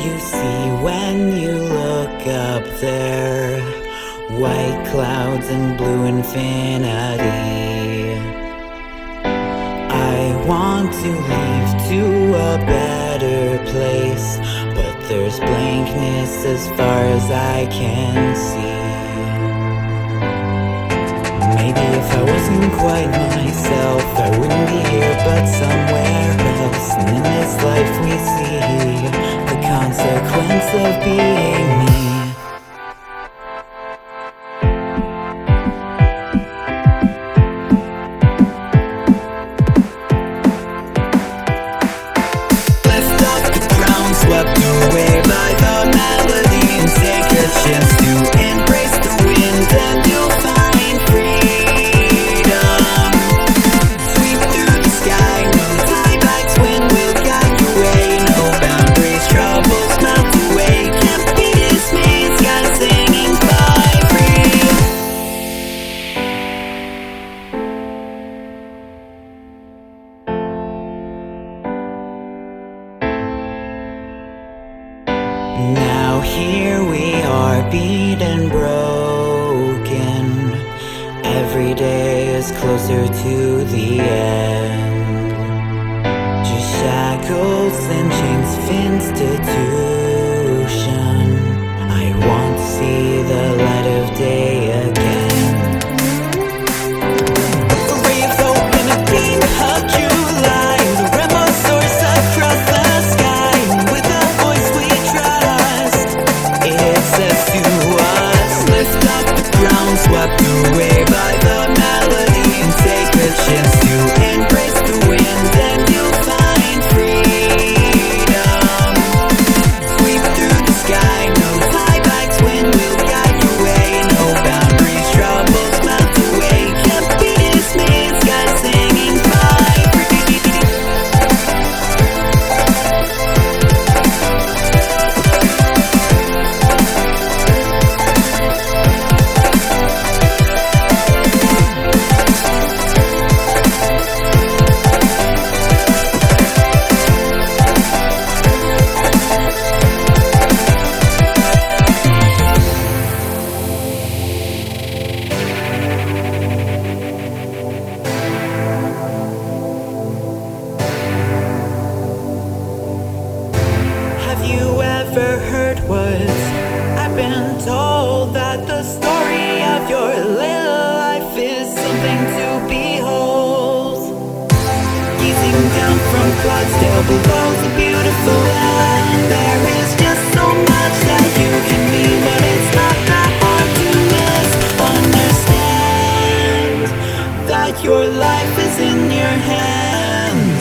you see when you look up there? White clouds and blue infinity. I want to leave to a better place, but there's blankness as far as I can see. Maybe if I wasn't quite myself, I wouldn't be here but somewhere else. And in this life we see the consequence of being me. Lift off the ground, swept away by the melody, and take a chance to embrace the wind, and you'll find freedom. Sweep through the sky, no tiebacks, wind will guide your way. No boundaries, troubles melt away, can't be dismissed, skies singing fly free. Now here we are, beat and broken. Every day is closer to the end. Just shackles and chains of institution. I want to see the light of day again. Waves open, a beam of July. The rainbow soars across the sky. With a voice we trust, it says to us, lift up the ground, swept away by the melody, and take a chance to embrace the wind, and you'll find freedom. Sweep through the sky, no tiebacks, wind will guide your way. No boundaries, troubles melt away, can't be dismissed, skies singing fly free. Have you ever heard words? I've been told that the story of your little life is something to behold. Gazing down from Clydesdale below the beautiful land, there is just so much that you can be, but it's not that hard to misunderstand that your life is in your hands.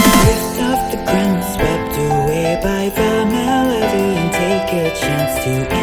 Lift off the ground, swept away by the melody, and take a chance to